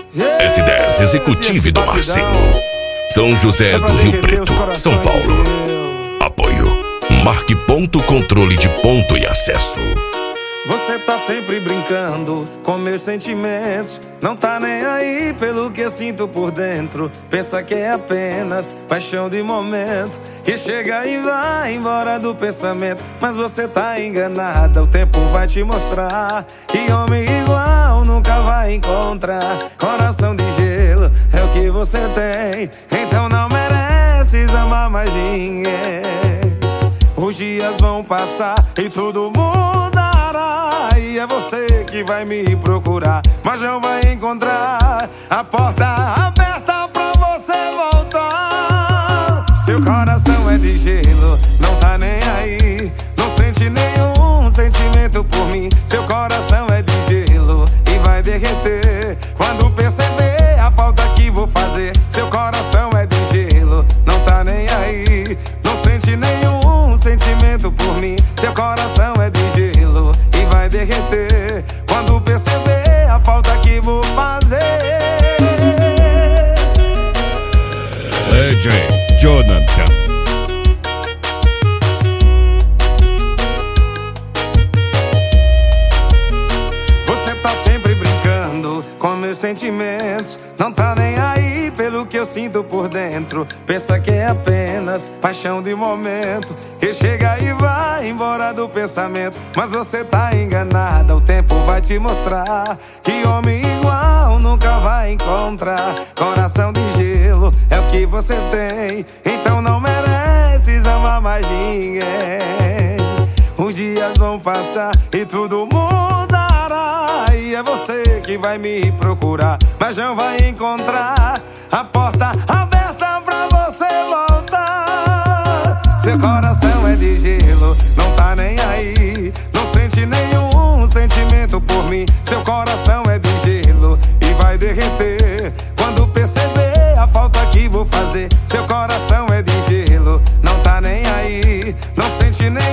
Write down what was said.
S10 Executive do Marcinho, São José do Rio Preto, São Paulo. Apoio Marque Ponto Controle de Ponto e Acesso. Você tá sempre brincando com meus sentimentos, não tá nem aí pelo que sinto por dentro. Pensa que é apenas paixão de momento, que chega e vai embora do pensamento. Mas você tá enganada, o tempo vai te mostrar que homem igual nunca vai encontrar. Coração de gelo é o que você tem, então não mereces amar mais ninguém. Os dias vão passar e tudo mudará, e é você que vai me procurar, mas não vai encontrar a porta aberta pra você voltar. Seu coração é de gelo, não tá nem aí, não sente nenhum sentimento por mim. Seu coração é de gelo e vai derreter quando perceber a falta que vou fazer. Seu coração é de gelo, não tá nem aí, não sente nenhum sentimento por mim. Seu coração é de gelo e vai derreter quando perceber a falta que vou fazer. DJ Jonathan. Você tá sempre brincando com meus sentimentos, não tá nem aí pelo que eu sinto por dentro. Pensa que é apenas paixão de momento, que chega e vai embora do pensamento. Mas você tá enganada, o tempo vai te mostrar que homem igual nunca vai encontrar. Coração de gelo é o que você tem, então não mereces amar mais ninguém. Os dias vão passar e tudo mudará, e é você que vai me procurar, mas não vai encontrar a porta aberta pra você voltar. Seu coração é de gelo, não tá nem aí, não sente nenhum sentimento por mim. Seu coração é de gelo e vai derreter quando perceber a falta que vou fazer. Seu coração é de gelo, não tá nem aí, não sente nem